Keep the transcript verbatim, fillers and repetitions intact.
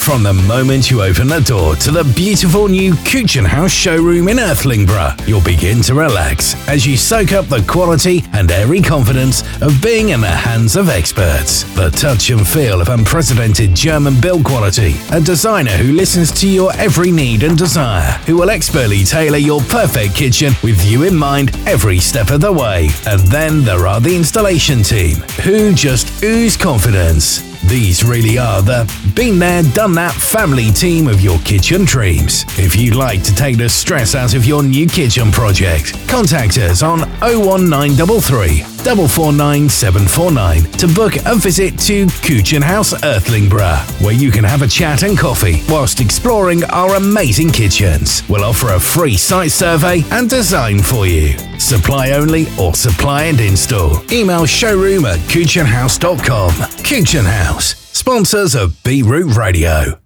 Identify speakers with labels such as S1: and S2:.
S1: From the moment you open the door to the beautiful new Kuchen House showroom in Earthlingborough, you'll begin to relax as you soak up the quality and airy confidence of being in the hands of experts. The touch and feel of unprecedented German build quality. A designer who listens to your every need and desire, who will expertly tailor your perfect kitchen with you in mind every step of the way. And then there are the installation team, who just ooze confidence. These really are the been there, done that family team of your kitchen dreams. If you'd like to take the stress out of your new kitchen project, contact us on oh one nine three three, four four nine, seven four nine to book a visit to Kuchen House Earthlingborough, where you can have a chat and coffee whilst exploring our amazing kitchens. We'll offer a free site survey and design for you. Supply only or supply and install. Email showroom at kuchen house dot com. Kuchen House, sponsors of Beetroot Radio.